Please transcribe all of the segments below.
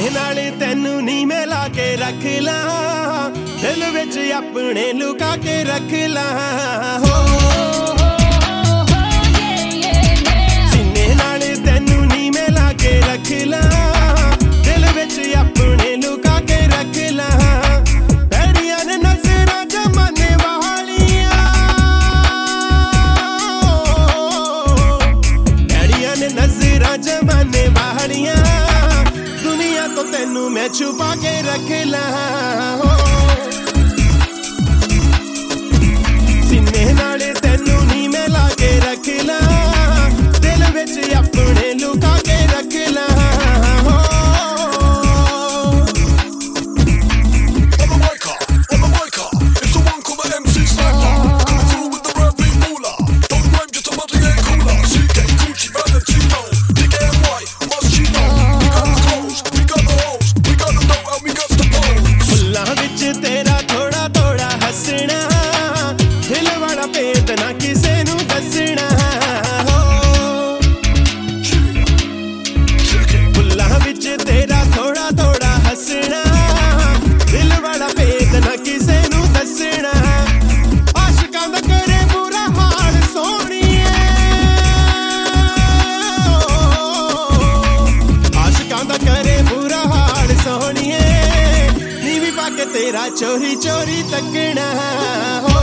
सीने नाल तैनू नी मैं ला के रख ला, दिल विच अपने लुका के रख ला। हो सीने नाल तैनू नी मैं ला के रख ला, दिल विच अपने लुका के रख ला। पैड़ियां ने नज़रां जमाने वालियां, पैड़ियां ने नज़रां जमाने वालियां, दुनिया तो तैनू मैं छुपा के रख ला। सीने नाल तैनू नी मैं ला के रख ला, दिल विच अपने लुका के रख ला। तेरा थोड़ा थोड़ा हसना, दिल वाला भेद ना किसे नू दसना। हो फुल्लां विच तेरा थोड़ा थोड़ा हसना, दिल वाला भेद ना किसे नू दसना। आशिकां दा करे बुरा हाल सोहणीए, आशिकां दा करे बुरा हाल सोहणीए, के तेरा चोरी चोरी तकना। हो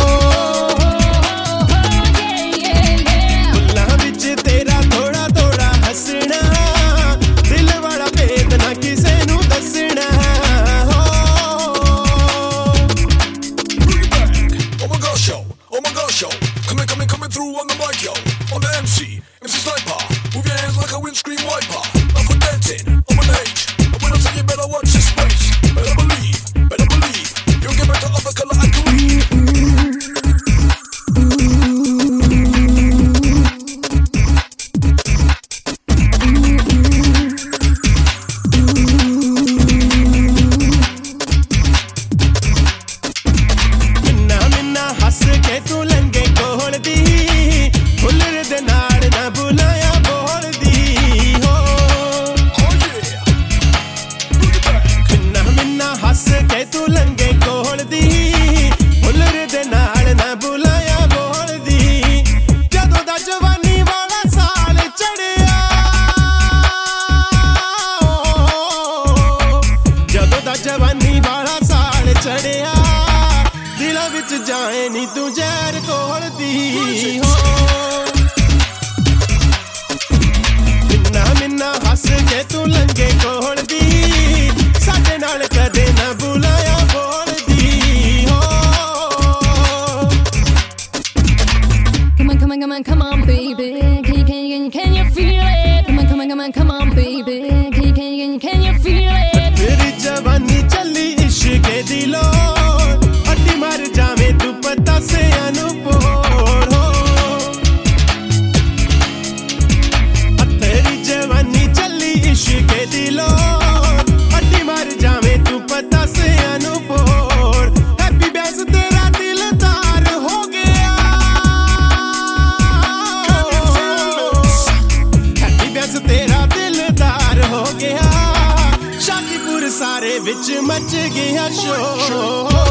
फुल्लां विच तेरा थोड़ा थोड़ा हसना, दिल वाला भेद ना किसे नू दसना। हो coming through on the mic, yo, on the MC Sniper, move your hands like a windscreen wiper. Now for dancing on my age, and when I say you better watch your space, better believe. जवानी वाला साल चढ़िया, दिलों विच जाए नी तू जहर घोलदी। हो मिन्ना मिन्ना हस के तू लंघे कोलदी, साडे नाल कदे ना बुलाया बोलदी। हो come on baby, can you feel it? Come on baby, can you feel it? तेरी जवानी चली इश्क दिलो, अड्डी मार जावे तू पता से अनूपोर। हो तेरी जवानी चली इश्क दिलो, अड्डी मार जावे तू पता से अनूपोर। हैप्पी बैस तेरा दिलदार हो गया, हैप्पी बैस तेरा दिलदार हो गया, शादीपुर सारे विच मच गया शोर।